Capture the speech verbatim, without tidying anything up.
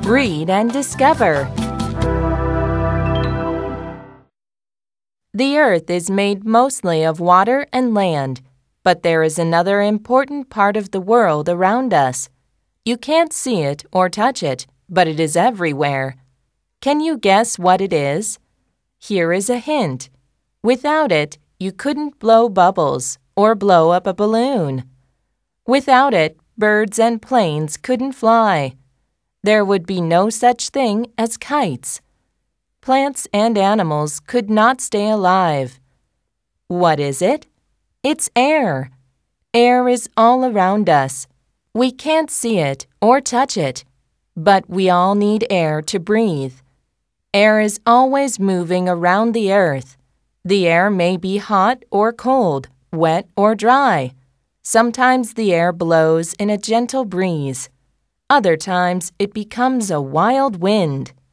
Read and discover. The earth is made mostly of water and land, but there is another important part of the world around us. You can't see it or touch it, but it is everywhere. Can you guess what it is? Here is a hint. Without it, you couldn't blow bubbles or blow up a balloon. Without it, birds and planes couldn't fly. There would be no such thing as kites. Plants and animals could not stay alive. What is it? It's air. Air is all around us. We can't see it or touch it, but we all need air to breathe. Air is always moving around the earth. The air may be hot or cold, wet or dry. Sometimes the air blows in a gentle breeze. Other times it becomes a wild wind.